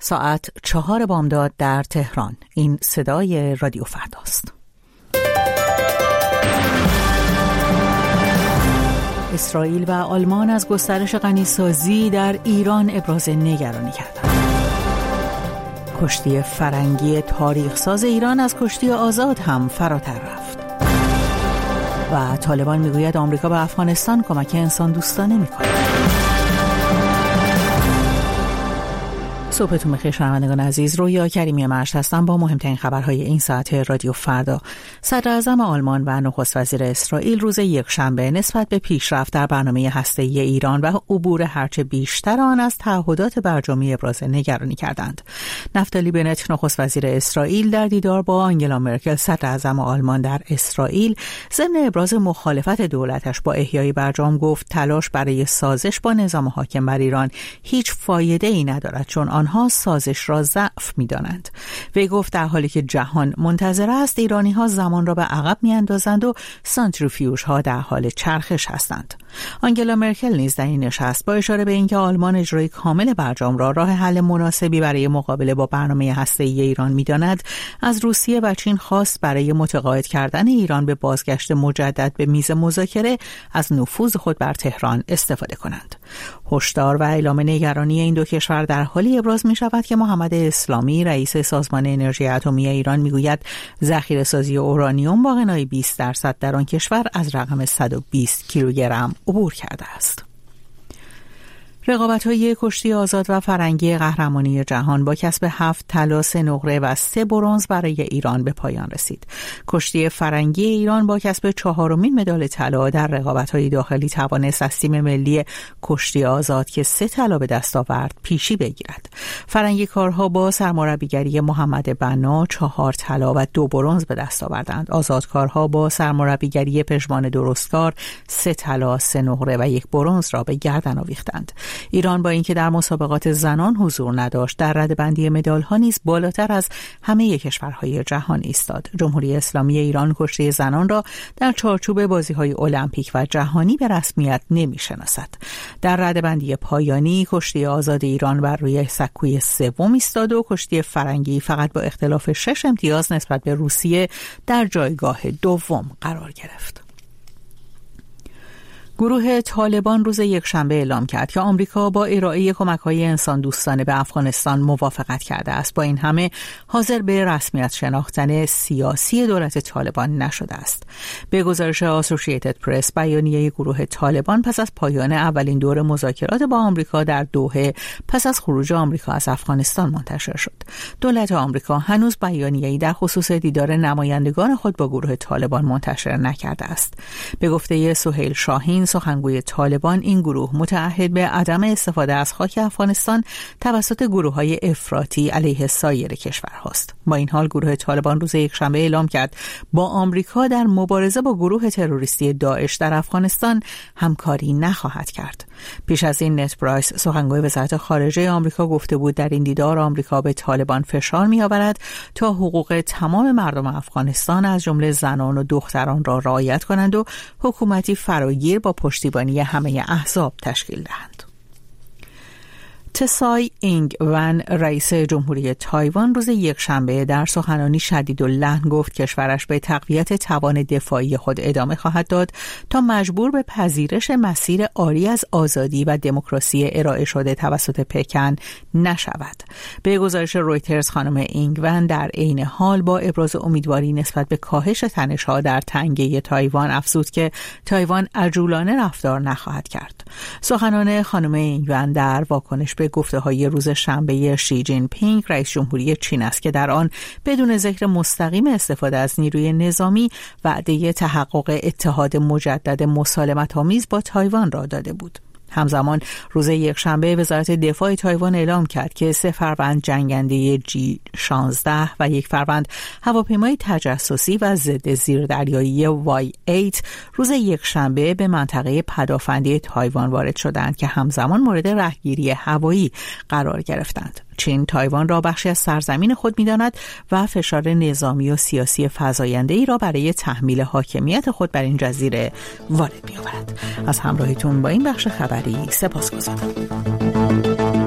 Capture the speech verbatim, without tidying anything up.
ساعت چهار بامداد در تهران. این صدای رادیو فرداست. اسرائیل و آلمان از گسترش غنیسازی در ایران ابراز نگرانی کردند. کشتی فرنگی تاریخ ساز ایران از کشتی آزاد هم فراتر رفت. و طالبان میگوید آمریکا به افغانستان کمک انسان دوستانه میکنه. صبحتون بخیر شنوندگان عزیز، رویا کریمی مرشد هستم با مهمترین خبرهای این ساعت رادیو فردا. صدر اعظم آلمان و نخست وزیر اسرائیل روز یکشنبه نسبت به پیشرفت در برنامه هسته‌ای ایران و عبور هرچه بیشتر آن از تعهدات برجامی ابراز نگرانی کردند. نفتالی بنت نخست وزیر اسرائیل در دیدار با آنگلا مرکل صدر اعظم آلمان در اسرائیل ضمن ابراز مخالفت دولتش با احیای برجام گفت تلاش برای سازش با نظام حاکم بر ایران هیچ فایده‌ای ندارد، چون آنها سازش را ضعف می‌دانند. وی گفت در حالی که جهان منتظر است ایرانی‌ها زمان را به عقب می‌اندازند و سانتریفیوژها در حال چرخش هستند. آنگلا مرکل نیز در این نشست با اشاره به اینکه آلمان اجرای کامل برجام را راه حل مناسبی برای مقابله با برنامه هسته‌ای ایران می‌داند، از روسیه و چین خواست برای متقاعد کردن ایران به بازگشت مجدد به میز مذاکره از نفوذ خود بر تهران استفاده کنند. هشدار و اعلام نگرانی این دو کشور در حالی ابراز می شود که محمد اسلامی رئیس سازمان انرژی اتمی ایران می گوید ذخیره سازی اورانیوم با غنای بیست درصد در آن کشور از رقم صد و بیست کیلوگرم عبور کرده است. رقابت‌های کشتی آزاد و فرنگی قهرمانی جهان با کسب هفت طلا، سه نقره و سه برنز برای ایران به پایان رسید. کشتی فرنگی ایران با کسب چهارمین مدال طلا در رقابت‌های داخلی توانست از تیم ملی کشتی آزاد که سه طلا به دست آورد پیشی بگیرد. فرنگی کارها با سرمربیگری محمد بنا چهار طلا و دو برنز به دست آوردند. آزادکارها با سرمربیگری پژمان درستکار سه طلا، سه نقره و یک برنز را به گردن آویختند. ایران با اینکه در مسابقات زنان حضور نداشت، در رده‌بندی مدال‌ها نیز بالاتر از همه کشورهای جهان ایستاد. جمهوری اسلامی ایران کشتی زنان را در چارچوب بازی‌های المپیک و جهانی به رسمیت نمی‌شناسد. در رده‌بندی پایانی کشتی آزاد ایران بر روی سکوی سوم ایستاد و کشتی فرنگی فقط با اختلاف شش امتیاز نسبت به روسیه در جایگاه دوم قرار گرفت. گروه طالبان روز یکشنبه اعلام کرد که آمریکا با ارائه کمک‌های انسان دوستانه به افغانستان موافقت کرده است. با این همه حاضر به رسمیت شناختن سیاسی دولت طالبان نشده است. به گزارش آسوشییتد پرس، بیانیه گروه طالبان پس از پایان اولین دور مذاکرات با آمریکا در دوحه پس از خروج آمریکا از افغانستان منتشر شد. دولت آمریکا هنوز بیانیه‌ای در خصوص دیدار نمایندگان خود با گروه طالبان منتشر نکرده است. به گفته سهیل شاهین سخنگوی طالبان، این گروه متعهد به عدم استفاده از خاک افغانستان توسط گروه‌های افراطی علیه سایر کشورهاست. با این حال گروه طالبان روز یکشنبه اعلام کرد با آمریکا در مبارزه با گروه تروریستی داعش در افغانستان همکاری نخواهد کرد. پیش از این نت پرایس سخنگوی وزارت خارجه آمریکا گفته بود در این دیدار آمریکا به طالبان فشار می‌آورد تا حقوق تمام مردم افغانستان از جمله زنان و دختران را رعایت کنند و حکومتی فراگیر با پشتیبانی همه احزاب تشکیل دهند. تسای اینگ ون رئیس جمهوری تایوان روز یکشنبه در سخنرانی شدیداللحن گفت کشورش به تقویت توان دفاعی خود ادامه خواهد داد تا مجبور به پذیرش مسیر عاری از آزادی و دموکراسی ارائه شده توسط پکن نشود. به گزارش رویترز خانم اینگ ون در عین حال با ابراز امیدواری نسبت به کاهش تنش‌ها در تنگه تایوان افزود که تایوان عجولانه رفتار نخواهد کرد. سخنان خانم اینگ ون در واکنش به گفته‌های روز شنبه شی جین پینگ رئیس جمهوری چین است که در آن بدون ذکر مستقیم استفاده از نیروی نظامی وعده تحقق اتحاد مجدد مسالمت‌آمیز با تایوان را داده بود. همزمان روز یکشنبه وزارت دفاع تایوان اعلام کرد که سه فروند جنگنده جی شانزده و یک فروند هواپیمای تجسسی و ضد زیردریایی وای هشت روز یکشنبه به منطقه پدافندی تایوان وارد شدند که همزمان مورد رهگیری هوایی قرار گرفتند. چین تایوان را بخشی از سرزمین خود می‌داند و فشار نظامی و سیاسی فزاینده‌ای را برای تحمیل حاکمیت خود بر این جزیره وارد می‌آورد. از همراهیتون با این بخش خبری سپاسگزارم.